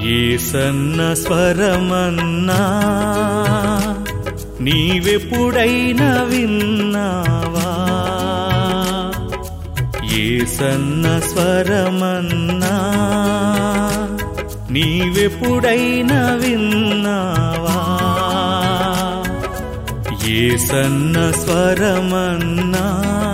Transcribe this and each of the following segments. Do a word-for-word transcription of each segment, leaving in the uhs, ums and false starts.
యేసన్న స్వరమన్నా నీవెప్పుడైనా విన్నావా? యేసన్న స్వరమన్నా నీవెప్పుడైనా విన్నావా? యేసన్న స్వరమన్నా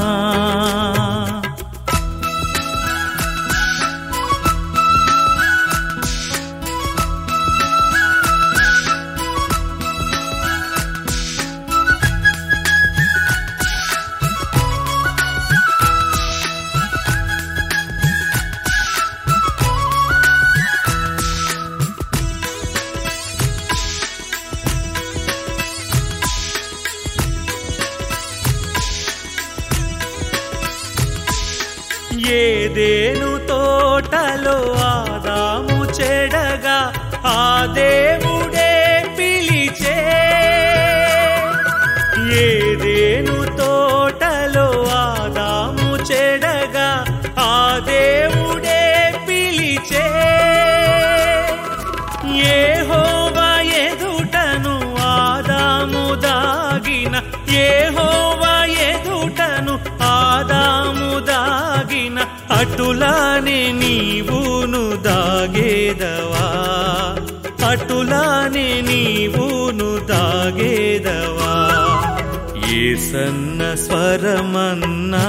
ఏదెను తోటలో ఆదాము చెడగా ఆ దేవుడే పిలిచే. ఏదెను తోటలో ఆదాము చెడగా ఆ దేవుడే పిలిచే. యెహోవా ఎదుటను ఆదాము దాగిన, యెహోవా ఎదుటను ఆదాము దాగిన, అటులానే నీవును దాగేదవా, అటులానే నీవును దాగేదవా. యేసన్న స్వరమన్నా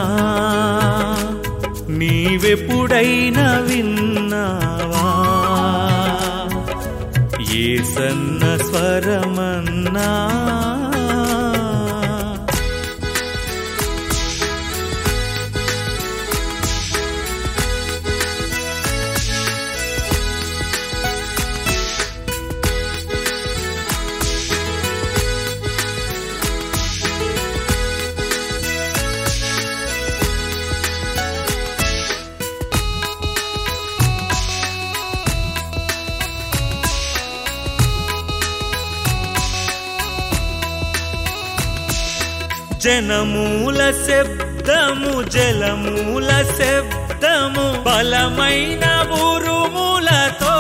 నీవెప్పుడైనా విన్నావా? యేసన్న స్వరమన్నా జనమూల శబ్దము జలమూల శబ్దము బలమైన ఉరుములతో.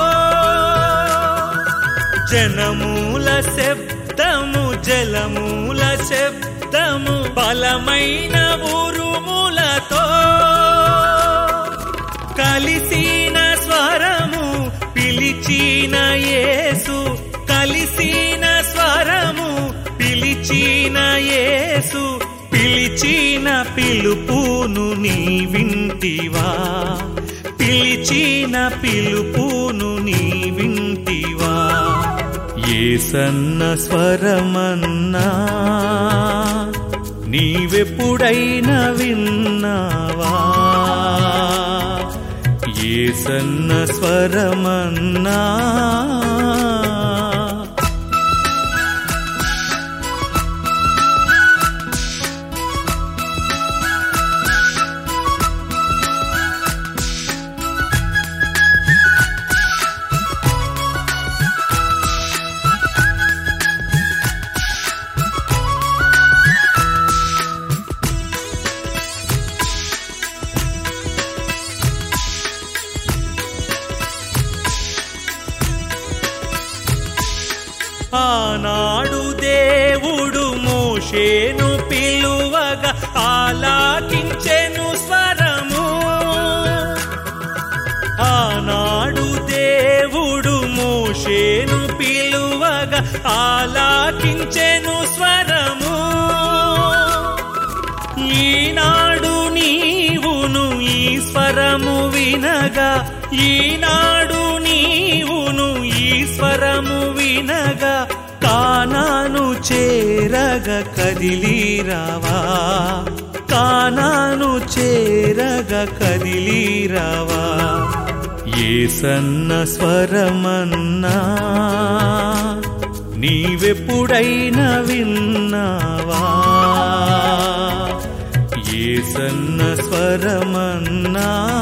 జనమూల శబ్దము జలమూల శబ్దము బలమైన ఉరుములతో. కలిసిన స్వరము పిలిచిన యేసు, కలిసిన స్వరము పిలిచిన యేసు, పిలిచిన పిలుపును నీ వింటివా? పిలిచిన పిలుపును నీ వింటివా? యేసన్న స్వరమన్నా నీవెప్పుడైనా విన్నావా? యేసన్న స్వరమన్నా ఆనాడు దేవుడు మోషేను పిలువగా ఆలాకించెను స్వరము. ఆనాడు దేవుడు మోషేను పిలువగా ఆలాకించెను స్వరము. ఈనాడు నీవును ఈ స్వరము వినగా, ఈనాడు నీవును ఈ స్వరము వినగా, కానాను చేరగా కదిలిరావా? కానాను చేరగా కదిలిరావా? యేసన్న స్వరమన్నా నీవెప్పుడైనా విన్నావా? యేసన్న స్వరమన్నా